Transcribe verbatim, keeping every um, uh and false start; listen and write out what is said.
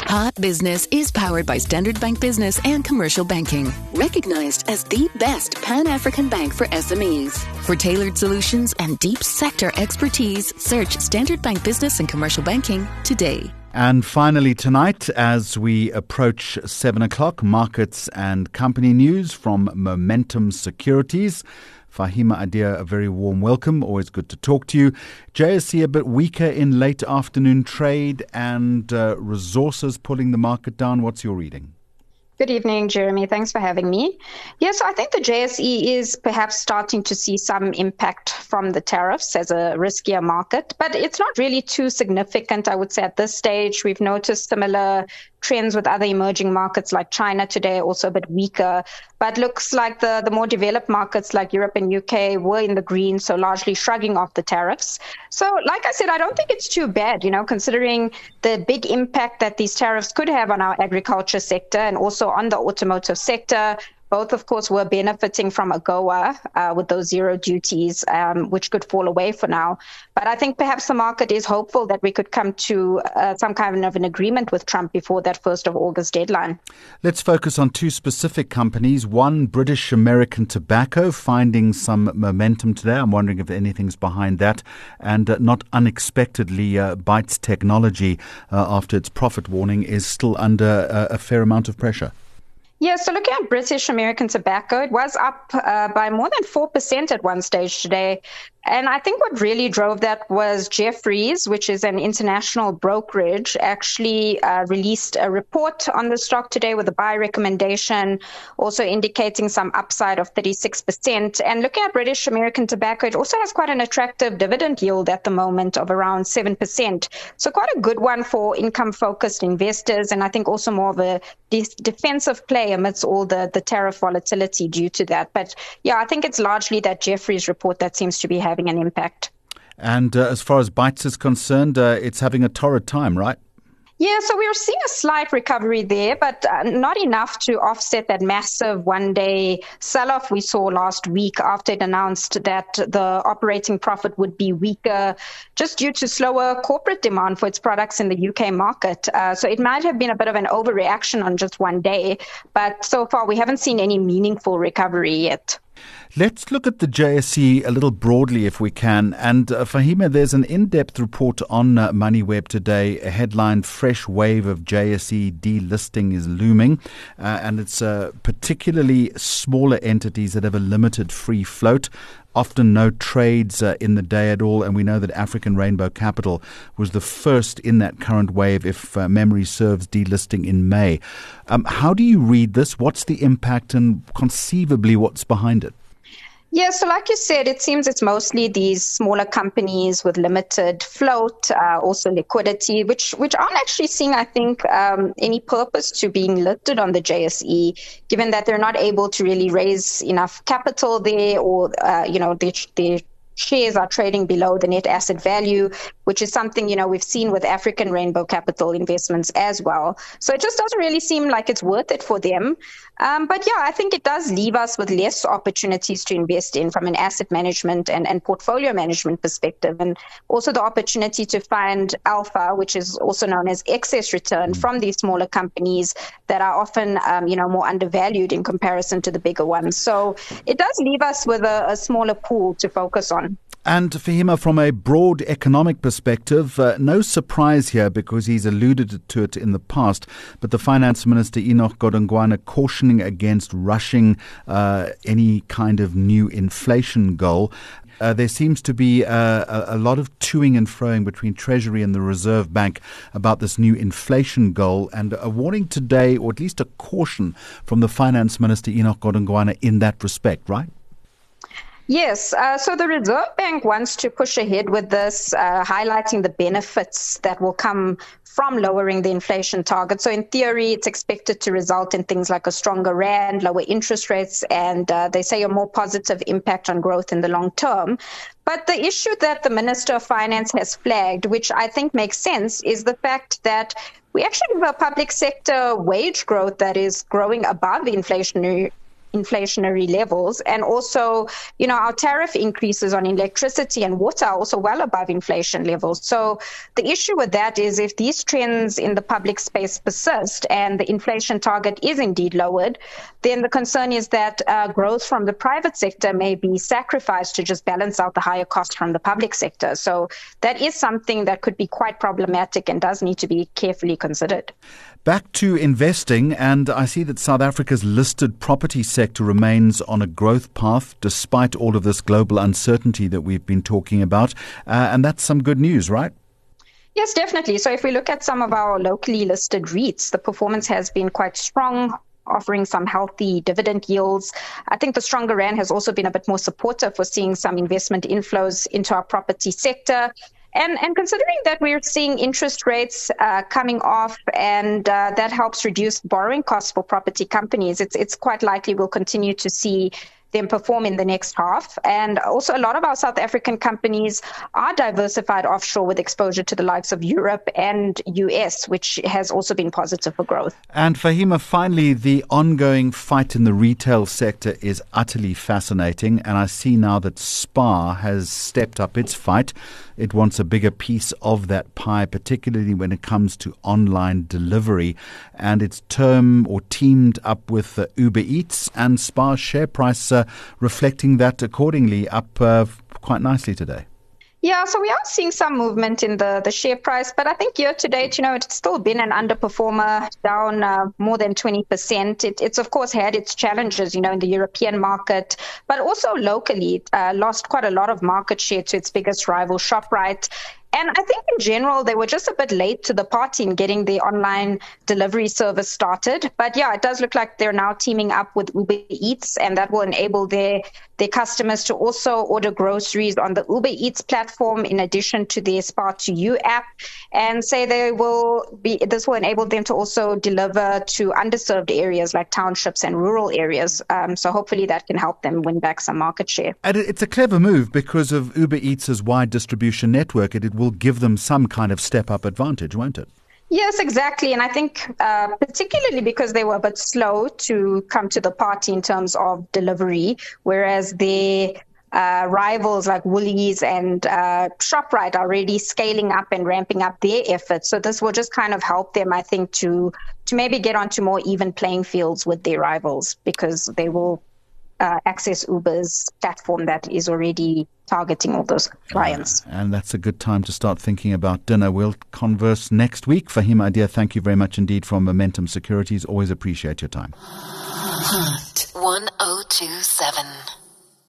Hot Business is powered by Standard Bank Business and Commercial Banking, recognized as the best Pan-African bank for S M Es. For tailored solutions and deep sector expertise, search Standard Bank Business and Commercial Banking today. And finally tonight, as we approach seven o'clock, markets and company news from Momentum Securities. Fahima Adia, a very warm welcome. Always good to talk to you. J S E a bit weaker in late afternoon trade and uh, resources pulling the market down. What's your reading? Good evening, Jeremy. Thanks for having me. Yes, I think the J S E is perhaps starting to see some impact from the tariffs as a riskier market, but it's not really too significant, I would say, at this stage. We've noticed similar trends with other emerging markets like China today, also a bit weaker, but looks like the, the more developed markets like Europe and U K were in the green, so largely shrugging off the tariffs. So like I said, I don't think it's too bad, you know, considering the big impact that these tariffs could have on our agriculture sector and also on the automotive sector. Both, of course, were benefiting from AGOA uh, with those zero duties, um, which could fall away for now. But I think perhaps the market is hopeful that we could come to uh, some kind of an agreement with Trump before that first of August deadline. Let's focus on two specific companies. One, British American Tobacco, finding some momentum today. I'm wondering if anything's behind that. And uh, not unexpectedly, uh, Bytes Technology, uh, after its profit warning, is still under uh, a fair amount of pressure. Yeah, so looking at British American Tobacco, it was up uh, by more than four percent at one stage today. And I think what really drove that was Jefferies, which is an international brokerage, actually uh, released a report on the stock today with a buy recommendation, also indicating some upside of thirty-six percent. And looking at British American Tobacco, it also has quite an attractive dividend yield at the moment of around seven percent. So quite a good one for income-focused investors, and I think also more of a de- defensive play amidst all the, the tariff volatility due to that. But yeah, I think it's largely that Jefferies report that seems to be having an impact. And uh, as far as Bytes is concerned, uh, it's having a torrid time, right? Yeah, so we were seeing a slight recovery there, but uh, not enough to offset that massive one-day sell-off we saw last week after it announced that the operating profit would be weaker just due to slower corporate demand for its products in the U K market. Uh, so it might have been a bit of an overreaction on just one day, but so far we haven't seen any meaningful recovery yet. Let's look at the J S E a little broadly if we can. And uh, Fahima, there's an in-depth report on uh, MoneyWeb today, a headline, Fresh Wave of J S E Delisting is Looming. Uh, and it's uh, particularly smaller entities that have a limited free float. Often no trades uh, in the day at all, and we know that African Rainbow Capital was the first in that current wave, if uh, memory serves, delisting in May. Um, how do you read this? What's the impact and conceivably what's behind it? Yeah, so like you said, it seems it's mostly these smaller companies with limited float, uh, also liquidity, which which aren't actually seeing, I think, um, any purpose to being listed on the J S E, given that they're not able to really raise enough capital there, or, uh, you know, they, they shares are trading below the net asset value, which is something, you know, we've seen with African Rainbow Capital investments as well. So it just doesn't really seem like it's worth it for them. Um, but yeah, I think it does leave us with less opportunities to invest in from an asset management and, and portfolio management perspective. And also the opportunity to find alpha, which is also known as excess return from these smaller companies that are often, um, you know, more undervalued in comparison to the bigger ones. So it does leave us with a, a smaller pool to focus on. And Fahima, from a broad economic perspective, uh, no surprise here because he's alluded to it in the past, but the Finance Minister Enoch Godongwana cautioning against rushing uh, any kind of new inflation goal. Uh, there seems to be uh, a, a lot of toing and froing between Treasury and the Reserve Bank about this new inflation goal, and a warning today, or at least a caution from the Finance Minister Enoch Godongwana in that respect, right? Yes, uh, so the Reserve Bank wants to push ahead with this, uh, highlighting the benefits that will come from lowering the inflation target. So in theory, it's expected to result in things like a stronger rand, lower interest rates, and uh, they say a more positive impact on growth in the long term. But the issue that the Minister of Finance has flagged, which I think makes sense, is the fact that we actually have a public sector wage growth that is growing above inflationary inflationary levels. And also, you know, our tariff increases on electricity and water are also well above inflation levels. So the issue with that is if these trends in the public space persist and the inflation target is indeed lowered, then the concern is that uh, growth from the private sector may be sacrificed to just balance out the higher cost from the public sector. So that is something that could be quite problematic and does need to be carefully considered. Back to investing, and I see that South Africa's listed property sector remains on a growth path despite all of this global uncertainty that we've been talking about. Uh, and that's some good news, right? Yes, definitely. So if we look at some of our locally listed REITs, the performance has been quite strong, offering some healthy dividend yields. I think the stronger rand has also been a bit more supportive for seeing some investment inflows into our property sector. And, and considering that we're seeing interest rates uh, coming off and uh, that helps reduce borrowing costs for property companies, it's it's quite likely we'll continue to see them perform in the next half. And also a lot of our South African companies are diversified offshore with exposure to the likes of Europe and U S, which has also been positive for growth. And Fahima, finally, the ongoing fight in the retail sector is utterly fascinating. And I see now that SPAR has stepped up its fight. It wants a bigger piece of that pie, particularly when it comes to online delivery. And it's term or teamed up with uh, Uber Eats, and SPAR's share price uh, reflecting that accordingly, up uh, quite nicely today. Yeah, so we are seeing some movement in the, the share price, but I think year to date, you know, it's still been an underperformer, down uh, more than twenty percent. It, it's, of course, had its challenges, you know, in the European market, but also locally, it uh, lost quite a lot of market share to its biggest rival, ShopRite. And I think in general, they were just a bit late to the party in getting the online delivery service started. But yeah, it does look like they're now teaming up with Uber Eats, and that will enable their their customers to also order groceries on the Uber Eats platform in addition to their Spar to You app. And say they will be, this will enable them to also deliver to underserved areas like townships and rural areas. Um, so hopefully that can help them win back some market share. And it's a clever move because of Uber Eats' wide distribution network. It will give them some kind of step-up advantage, won't it? Yes, exactly. And I think uh, particularly because they were a bit slow to come to the party in terms of delivery, whereas their uh, rivals like Woolies and uh, ShopRite are already scaling up and ramping up their efforts. So this will just kind of help them, I think, to, to maybe get onto more even playing fields with their rivals, because they will uh, access Uber's platform that is already targeting all those clients. Uh, and that's a good time to start thinking about dinner. We'll converse next week. Fahima Adair, thank you very much indeed from Momentum Securities. Always appreciate your time. Hot one oh two seven.